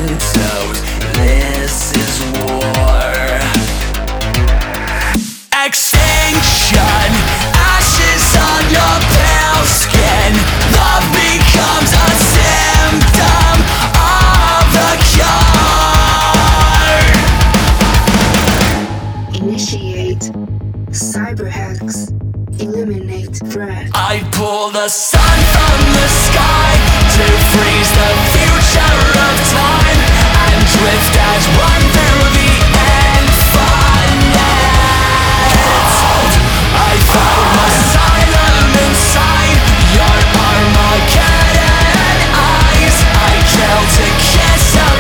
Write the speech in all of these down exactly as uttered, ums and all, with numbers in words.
told this is war. Extinction, ashes on your pale skin. Love becomes a symptom of the cure. Initiate cyber hacks. Eliminate threat. I pull the sun from the sky to freeze the future of time and drift as one through the infinite. I found my asylum inside your Armageddon eyes. I killed to kiss your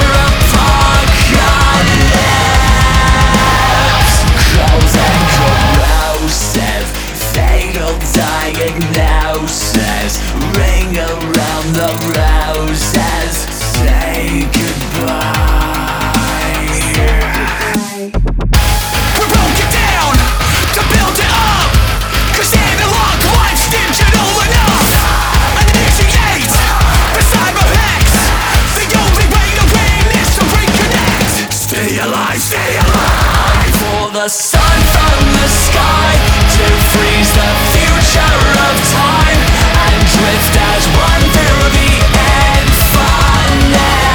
apocalypse. Cold and corrosive, fatal diagnosis. Ring around the roses. Say goodbye. We broke it down to build it up, 'cause analog once digital enough. Initiate the cyber hex. The only way to win is to reconnect. Stay alive, stay alive. For the sun from the sky to freeze the future of time and drift as one through the infinite.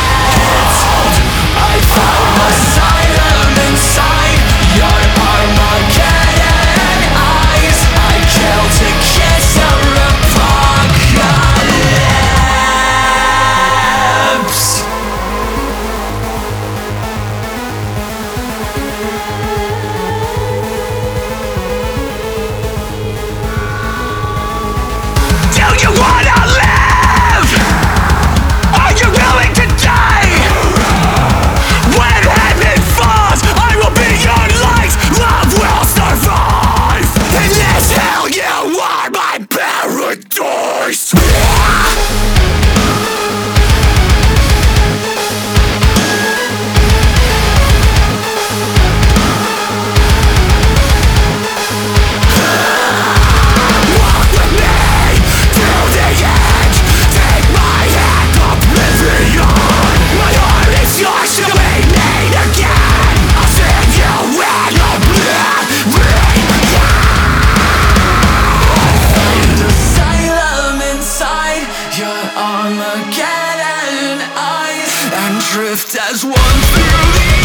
I found asylum inside your Armageddon eyes. I killed to kiss your apocalypse. Do you wanna live? Are you willing to die? When heaven falls, I will be your light. Love will survive. In this hell, you are my paradise. Walk with me to the edge. Take my hand, oblivion. My heart is yours to be made again. I'll save you in oblivion. Find asylum inside your Armageddon eyes and drift as one through the